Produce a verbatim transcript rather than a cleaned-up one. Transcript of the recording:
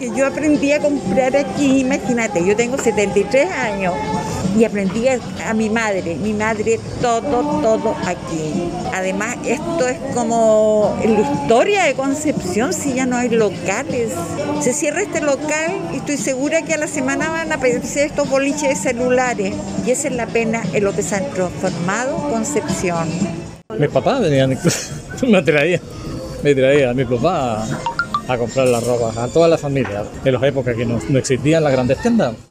que yo aprendí a comprar aquí, imagínate, yo tengo setenta y tres años y aprendí a, a mi madre, mi madre todo, todo aquí. Además, esto es como la historia de Concepción, si ya no hay locales. Se cierra este local y estoy segura que a la semana van a aparecer estos boliches de celulares. Y esa es la pena en lo que se han transformado Concepción. Mis papás venían, me traían, me traían a mi papá a comprar la ropa, a toda la familia, en las épocas que no, no existían las grandes tiendas.